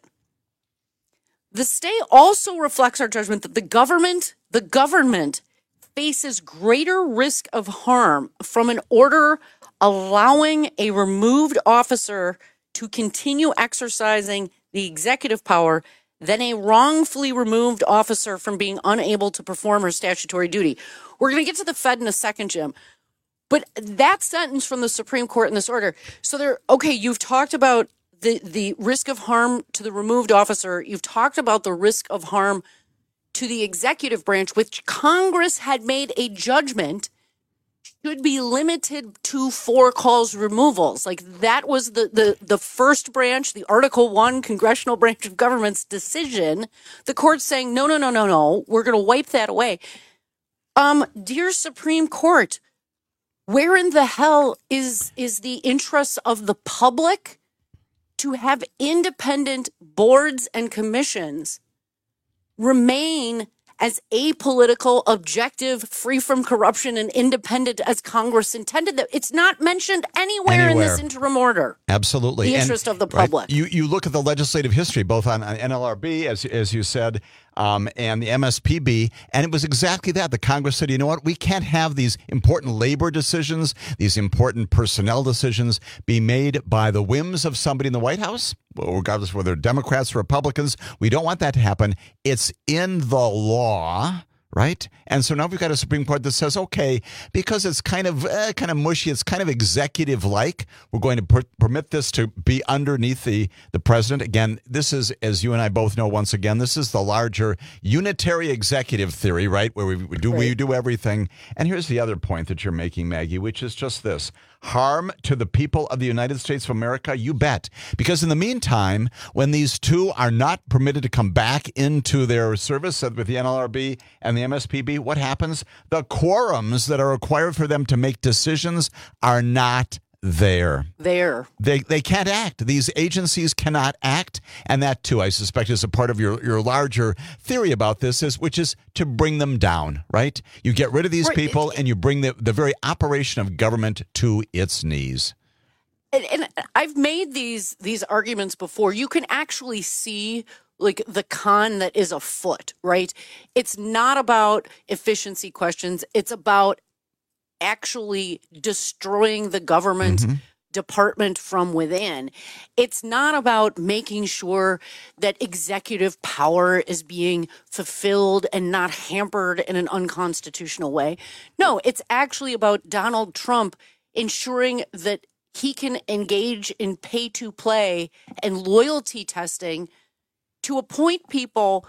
The stay also reflects our judgment that the government faces greater risk of harm from an order allowing a removed officer to continue exercising the executive power than a wrongfully removed officer from being unable to perform her statutory duty. We're going to get to the Fed in a second, Jim. But that sentence from the Supreme Court in this order, so you've talked about the risk of harm to the removed officer. You've talked about the risk of harm to the executive branch, which Congress had made a judgment should be limited to for-cause removals. Like that was the first branch, the Article 1 congressional branch of government's decision. The court's saying, no, we're going to wipe that away. Dear Supreme Court, where in the hell is the interest of the public to have independent boards and commissions remain as apolitical, objective, free from corruption, and independent as Congress intended? That it's not mentioned anywhere in this interim order. Absolutely. The interest of the public. Right, you look at the legislative history, both on NLRB, as you said, and the MSPB, and it was exactly that. The Congress said, you know what, we can't have these important labor decisions, these important personnel decisions be made by the whims of somebody in the White House, regardless of whether they're Democrats or Republicans. We don't want that to happen. It's in the law, right? And so now we've got a Supreme Court that says, okay, because it's kind of mushy, it's kind of executive-like, we're going to permit this to be underneath the president. Again, this is, as you and I both know, once again, this is the larger unitary executive theory, right, where we do everything. And here's the other point that you're making, Maggie, which is just this. Harm to the people of the United States of America? You bet. Because in the meantime, when these two are not permitted to come back into their service with the NLRB and the MSPB, what happens? The quorums that are required for them to make decisions are not there. They can't act. These agencies cannot act. And that, too, I suspect, is a part of your larger theory about this, which is to bring them down, right? You get rid of these people and you bring the very operation of government to its knees. And I've made these arguments before. You can actually see like the con that is afoot, right? It's not about efficiency questions. It's about actually destroying the government department from within. It's not about making sure that executive power is being fulfilled and not hampered in an unconstitutional way. No, it's actually about Donald Trump ensuring that he can engage in pay-to-play and loyalty testing to appoint people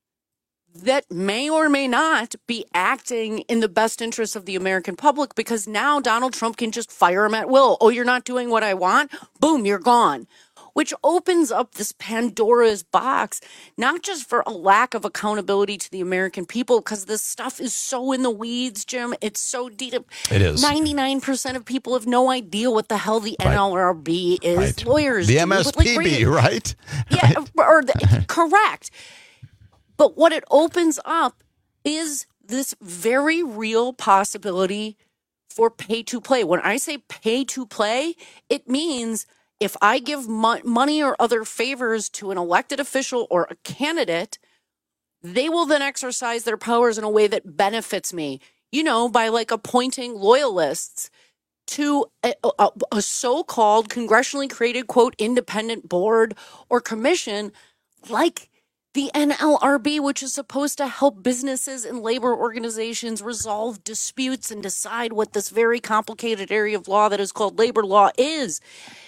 that may or may not be acting in the best interest of the American public, because now Donald Trump can just fire him at will. Oh, you're not doing what I want? Boom, you're gone. Which opens up this Pandora's box, not just for a lack of accountability to the American people, because this stuff is so in the weeds, Jim. It's so deep. It is. 99% of people have no idea what the hell the NLRB is. Right. Lawyers the do. MSPB, right? Yeah, correct. But what it opens up is this very real possibility for pay to play. When I say pay to play, it means if I give money or other favors to an elected official or a candidate, they will then exercise their powers in a way that benefits me, by like appointing loyalists to a so-called congressionally created, quote, independent board or commission like the NLRB, which is supposed to help businesses and labor organizations resolve disputes and decide what this very complicated area of law that is called labor law is.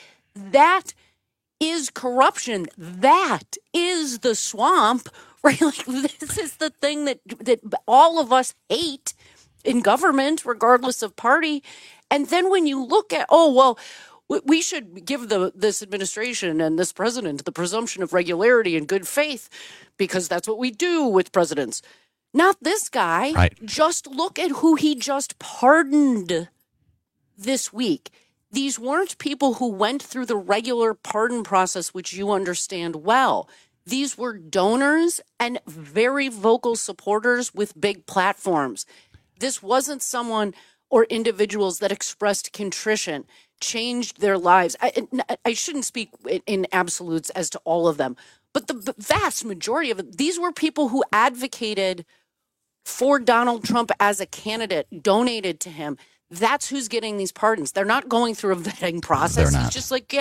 That is corruption. That is the swamp, right? Like, this is the thing that all of us hate in government, regardless of party. And then when you look at, we should give this administration and this president the presumption of regularity and good faith because that's what we do with presidents. Not this guy. Right. Just look at who he just pardoned this week. These weren't people who went through the regular pardon process, which you understand well. These were donors and very vocal supporters with big platforms. This wasn't someone or individuals that expressed contrition, changed their lives. I shouldn't speak in absolutes as to all of them, but the vast majority of it, these were people who advocated for Donald Trump as a candidate, donated to him. That's who's getting these pardons. They're not going through a vetting process. He's just like,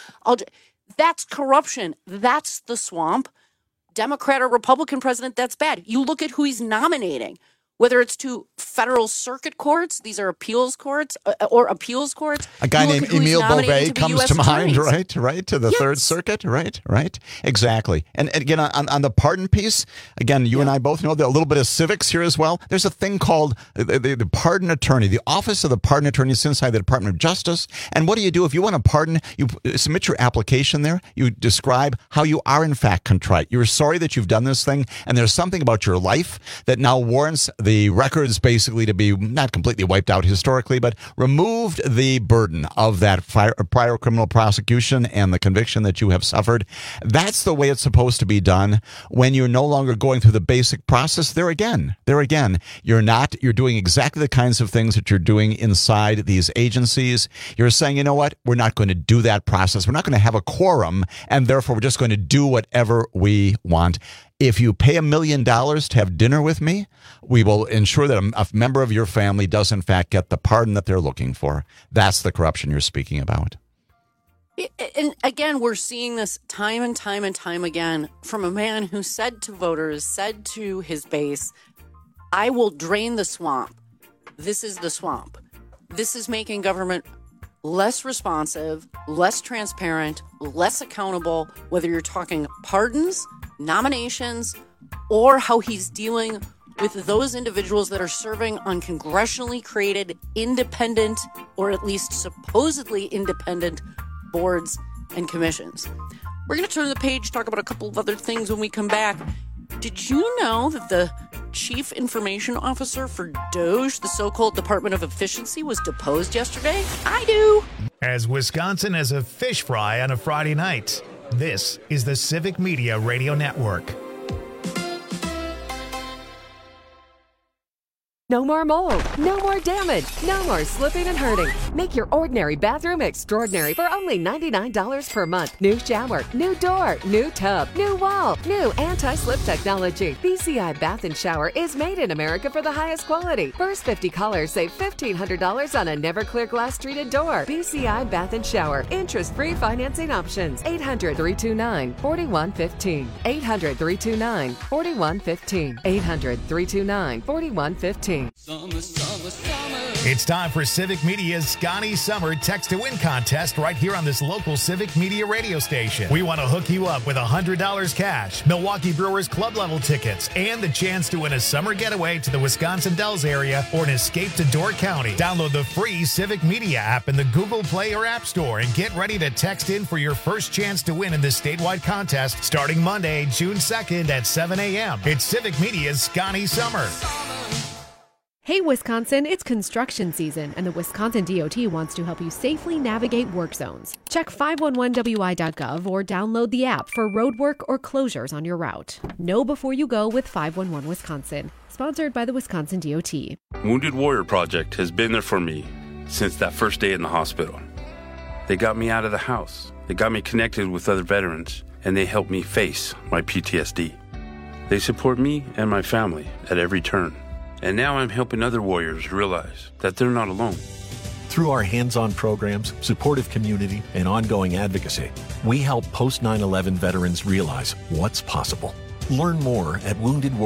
that's corruption. That's the swamp. Democrat or Republican president, that's bad. You look at who he's nominating. Whether it's to federal circuit courts, these are appeals courts, or appeals courts. A guy named Emile Beauvais comes to mind, right? To the Third Circuit, right? Exactly. And again, on the pardon piece, again, you and I both know that a little bit of civics here as well. There's a thing called the pardon attorney. The Office of the Pardon Attorney is inside the Department of Justice. And what do you do if you want to pardon? You submit your application there. You describe how you are, in fact, contrite. You're sorry that you've done this thing, and there's something about your life that now warrants the records basically to be not completely wiped out historically, but removed the burden of that prior criminal prosecution and the conviction that you have suffered. That's the way it's supposed to be done when you're no longer going through the basic process. There again, you're doing exactly the kinds of things that you're doing inside these agencies. You're saying, you know what? We're not going to do that process. We're not going to have a quorum, and therefore we're just going to do whatever we want. If you pay $1 million to have dinner with me, we will ensure that a member of your family does, in fact, get the pardon that they're looking for. That's the corruption you're speaking about. And again, we're seeing this time and time and time again from a man who said to voters, said to his base, I will drain the swamp. This is the swamp. This is making government less responsive, less transparent, less accountable, whether you're talking pardons, nominations, or how he's dealing with those individuals that are serving on congressionally created independent, or at least supposedly independent, boards and commissions. We're going to turn the page, talk about a couple of other things when we come back. Did you know that the chief information officer for DOGE, the so-called Department of Efficiency, was deposed yesterday? I do. As Wisconsin has a fish fry on a Friday night. This is the Civic Media Radio Network. No more mold, no more damage, no more slipping and hurting. Make your ordinary bathroom extraordinary for only $99 per month. New shower, new door, new tub, new wall, new anti-slip technology. BCI Bath and Shower is made in America for the highest quality. First 50 callers save $1,500 on a never clear glass treated door. BCI Bath and Shower. Interest-free financing options. 800-329-4115. 800-329-4115. 800-329-4115. It's time for Civic Media's Scotty Summer Text to Win contest right here on this local Civic Media radio station. We want to hook you up with $100 cash, Milwaukee Brewers club level tickets, and the chance to win a summer getaway to the Wisconsin Dells area or an escape to Door County. Download the free Civic Media app in the Google Play or App Store and get ready to text in for your first chance to win in this statewide contest starting Monday, June 2nd at 7 a.m. It's Civic Media's Scotty Summer. Hey Wisconsin, it's construction season, and the Wisconsin DOT wants to help you safely navigate work zones. Check 511wi.gov or download the app for road work or closures on your route. Know before you go with 511 Wisconsin, sponsored by the Wisconsin DOT. Wounded Warrior Project has been there for me since that first day in the hospital. They got me out of the house, they got me connected with other veterans, and they helped me face my PTSD. They support me and my family at every turn. And now I'm helping other warriors realize that they're not alone. Through our hands-on programs, supportive community, and ongoing advocacy, we help post-9/11 veterans realize what's possible. Learn more at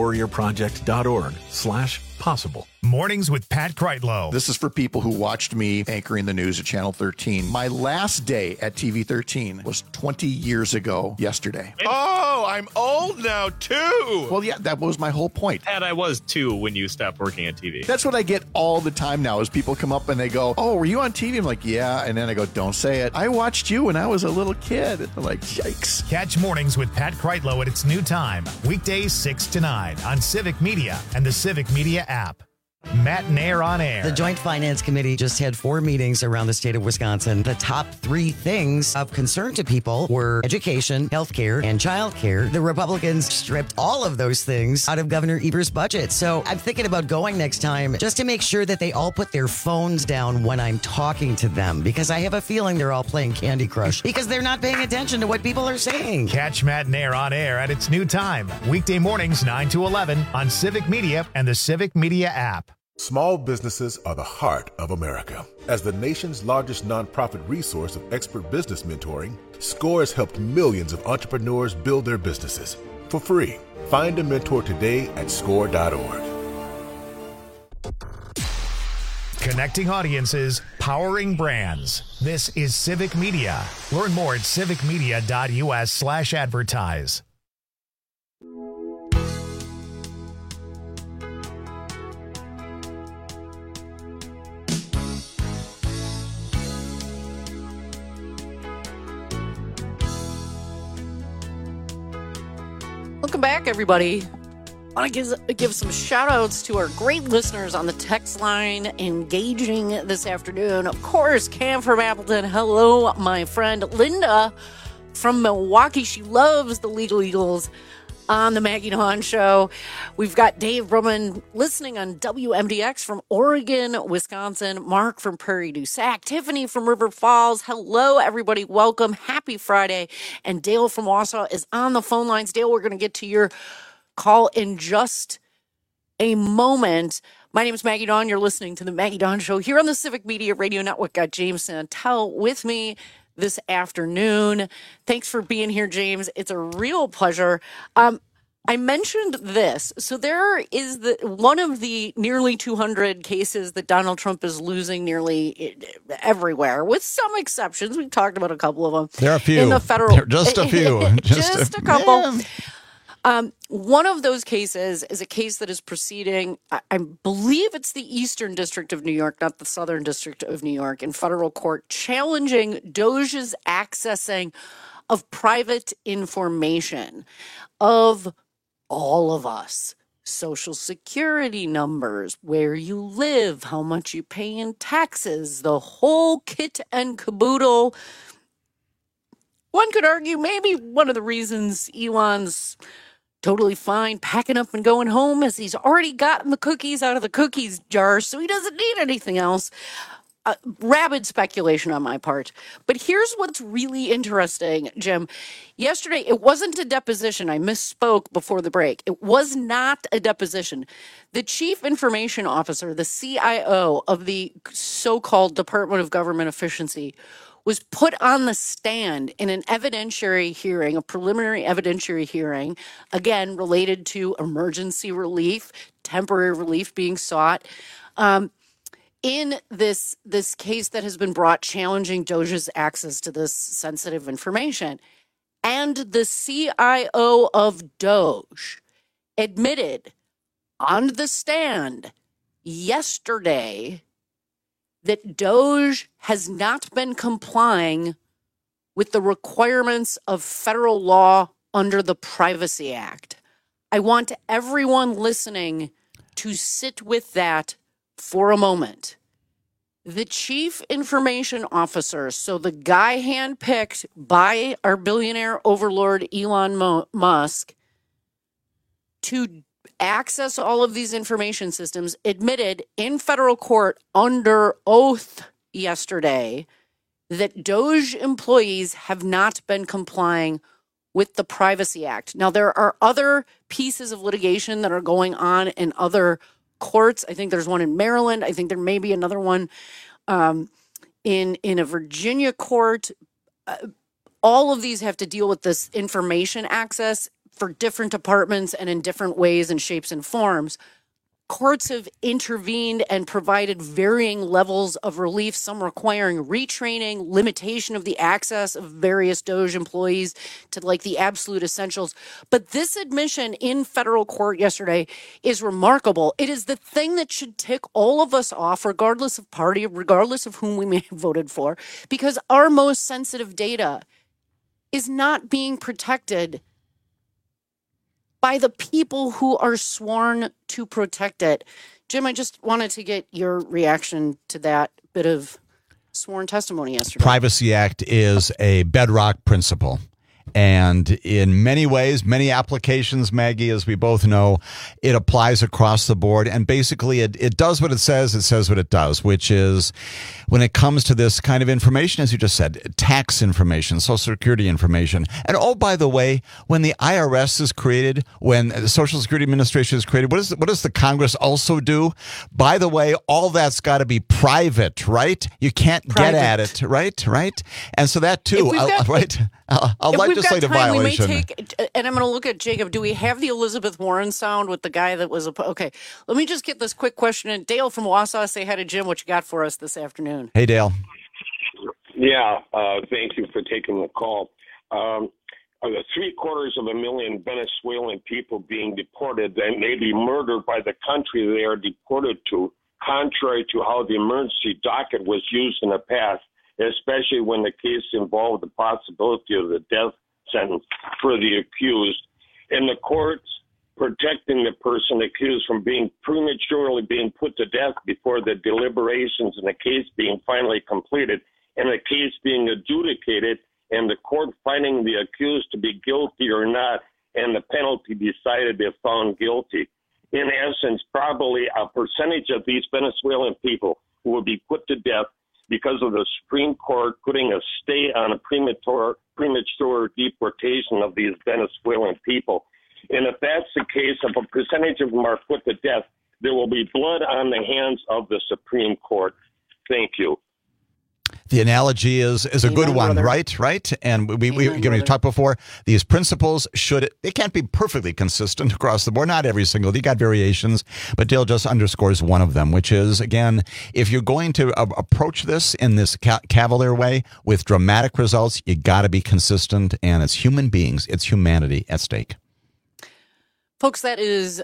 woundedwarriorproject.org/possible. Mornings with Pat Kreitlow. This is for people who watched me anchoring the news at Channel 13. My last day at TV 13 was 20 years ago yesterday. Oh, I'm old now, too. Well, yeah, that was my whole point. And I was, too, when you stopped working at TV. That's what I get all the time now is people come up and they go, oh, were you on TV? I'm like, yeah. And then I go, don't say it. I watched you when I was a little kid. I'm like, yikes. Catch Mornings with Pat Kreitlow at its new time, weekdays 6 to 9 on Civic Media and the Civic Media app. Matt and Air on Air. The Joint Finance Committee just had 4 meetings around the state of Wisconsin. The top 3 things of concern to people were education, healthcare, and childcare. The Republicans stripped all of those things out of Governor Evers' budget. So I'm thinking about going next time just to make sure that they all put their phones down when I'm talking to them, because I have a feeling they're all playing Candy Crush because they're not paying attention to what people are saying. Catch Matt and Air on Air at its new time, weekday mornings 9 to 11 on Civic Media and the Civic Media app. Small businesses are the heart of America. As the nation's largest nonprofit resource of expert business mentoring, SCORE has helped millions of entrepreneurs build their businesses for free. Find a mentor today at score.org. Connecting audiences, powering brands. This is Civic Media. Learn more at civicmedia.us/advertise. Welcome back, everybody. I want to give some shout-outs to our great listeners on the text line engaging this afternoon. Of course, Cam from Appleton. Hello, my friend. Linda from Milwaukee. She loves the Legal Eagles on the Maggie Dawn Show. We've got Dave Bruman listening on WMDX from Oregon, Wisconsin. Mark from Prairie du Sac. Tiffany from River Falls. Hello, everybody. Welcome. Happy Friday. And Dale from Wausau is on the phone lines. Dale, we're going to get to your call in just a moment. My name is Maggie Dawn. You're listening to the Maggie Dawn Show here on the Civic Media Radio Network. Got James Santel with me this afternoon. Thanks for being here, James. It's a real pleasure. I mentioned this. So there is one of the nearly 200 cases that Donald Trump is losing nearly everywhere, with some exceptions. We've talked about a couple of them. There are a few. In the federal, just a few. just a couple. Yeah. One of those cases is a case that is proceeding, I believe it's the Eastern District of New York, not the Southern District of New York, in federal court, challenging DOJ's accessing of private information of all of us. Social Security numbers, where you live, how much you pay in taxes, the whole kit and caboodle. One could argue maybe one of the reasons Elon's totally fine packing up and going home is he's already gotten the cookies out of the cookies jar, so he doesn't need anything else. Rabid speculation on my part. But here's what's really interesting, Jim. Yesterday, it wasn't a deposition. I misspoke before the break. It was not a deposition. The chief information officer, the CIO of the so-called Department of Government Efficiency, was put on the stand in an evidentiary hearing, a preliminary evidentiary hearing, again, related to emergency relief, temporary relief being sought. In this case that has been brought challenging DOJ's access to this sensitive information. And the CIO of DOJ admitted on the stand yesterday that DOJ has not been complying with the requirements of federal law under the Privacy Act. I want everyone listening to sit with that for a moment. The chief information officer, so the guy handpicked by our billionaire overlord Elon Musk to access all of these information systems, admitted in federal court under oath yesterday that DOJ employees have not been complying with the Privacy Act. Now, there are other pieces of litigation that are going on in other courts. I think there's one in Maryland. I think there may be another one in a Virginia court. All of these have to deal with this information access for different departments and in different ways and shapes and forms. Courts have intervened and provided varying levels of relief, some requiring retraining, limitation of the access of various DOJ employees to like the absolute essentials. But this admission in federal court yesterday is remarkable. It is the thing that should tick all of us off, regardless of party, regardless of whom we may have voted for, because our most sensitive data is not being protected by the people who are sworn to protect it. Jim, I just wanted to get your reaction to that bit of sworn testimony yesterday. Privacy Act is a bedrock principle. And in many ways, many applications, Maggie, as we both know, it applies across the board. And basically, it does what it says what it does, which is when it comes to this kind of information, as you just said, tax information, Social Security information. And oh, by the way, when the IRS is created, when the Social Security Administration is created, what does the Congress also do? By the way, all that's got to be private, right? You can't get at it, right? And so that too, right? A legislative violation. We may take, and I'm going to look at Jacob. Do we have the Elizabeth Warren sound with the guy that was okay? Let me just get this quick question in. Dale from Wausau, say hi to Jim. What you got for us this afternoon? Hey, Dale. Yeah, thank you for taking the call. 750,000 Venezuelan people being deported and maybe murdered by the country they are deported to, contrary to how the emergency docket was used in the past, especially when the case involved the possibility of the death sentence for the accused. And the courts protecting the person accused from being prematurely being put to death before the deliberations in the case being finally completed and the case being adjudicated and the court finding the accused to be guilty or not and the penalty decided if found guilty. In essence, probably a percentage of these Venezuelan people who will be put to death because of the Supreme Court putting a stay on a premature deportation of these Venezuelan people. And if that's the case, if a percentage of them are put to death, there will be blood on the hands of the Supreme Court. Thank you. The analogy is a good one, right? And we talked before, these principles they can't be perfectly consistent across the board. Not every single, you got variations, but Dale just underscores one of them, which is, again, if you're going to approach this in this cavalier way with dramatic results, you got to be consistent. And it's human beings, it's humanity at stake. Folks, that is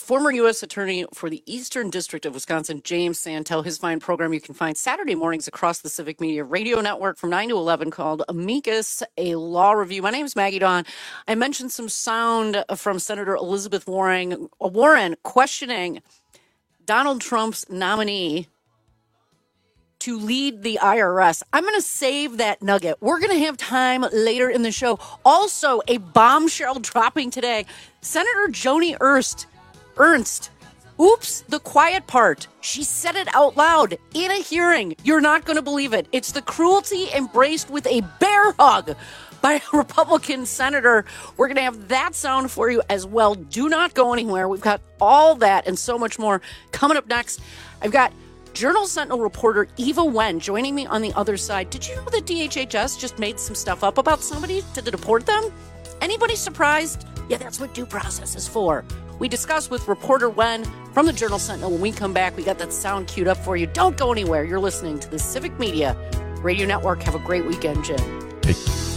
former U.S. Attorney for the Eastern District of Wisconsin, James Santel. His fine program you can find Saturday mornings across the Civic Media Radio Network from 9 to 11 called Amicus, a law review. My name is Maggie Dawn. I mentioned some sound from Senator Elizabeth Warren questioning Donald Trump's nominee to lead the IRS. I'm going to save that nugget. We're going to have time later in the show. Also, a bombshell dropping today. Senator Joni Ernst. Oops, the quiet part. She said it out loud in a hearing. You're not going to believe it. It's the cruelty embraced with a bear hug by a Republican senator. We're going to have that sound for you as well. Do not go anywhere. We've got all that and so much more coming up next. I've got Journal Sentinel reporter Eva Wen joining me on the other side. Did you know that DHHS just made some stuff up about somebody to deport them? Anybody surprised? Yeah, that's what due process is for. We discuss with reporter Wen from the Journal Sentinel. When we come back, we got that sound queued up for you. Don't go anywhere. You're listening to the Civic Media Radio Network. Have a great weekend, Jim. Hey.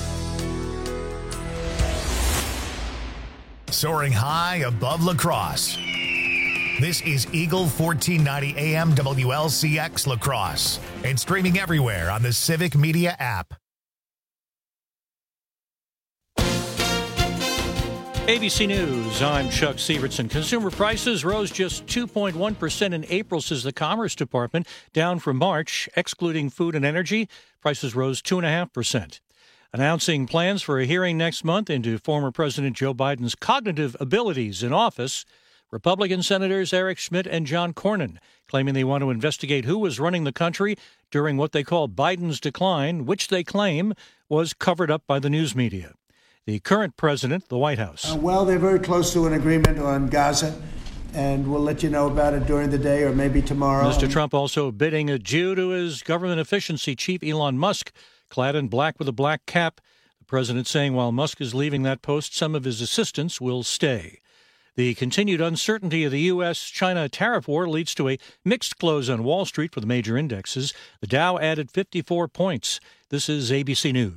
Soaring high above La Crosse. This is Eagle 1490 AM WLCX La Crosse and streaming everywhere on the Civic Media app. ABC News, I'm Chuck Sievertson. Consumer prices rose just 2.1% in April, says the Commerce Department, down from March. Excluding food and energy, prices rose 2.5%. Announcing plans for a hearing next month into former President Joe Biden's cognitive abilities in office, Republican Senators Eric Schmidt and John Cornyn claiming they want to investigate who was running the country during what they call Biden's decline, which they claim was covered up by the news media. The current president, the White House. Well, they're very close to an agreement on Gaza, and we'll let you know about it during the day or maybe tomorrow. Mr. Trump also bidding adieu to his government efficiency chief, Elon Musk, clad in black with a black cap. The president saying while Musk is leaving that post, some of his assistants will stay. The continued uncertainty of the U.S.-China tariff war leads to a mixed close on Wall Street for the major indexes. The Dow added 54 points. This is ABC News.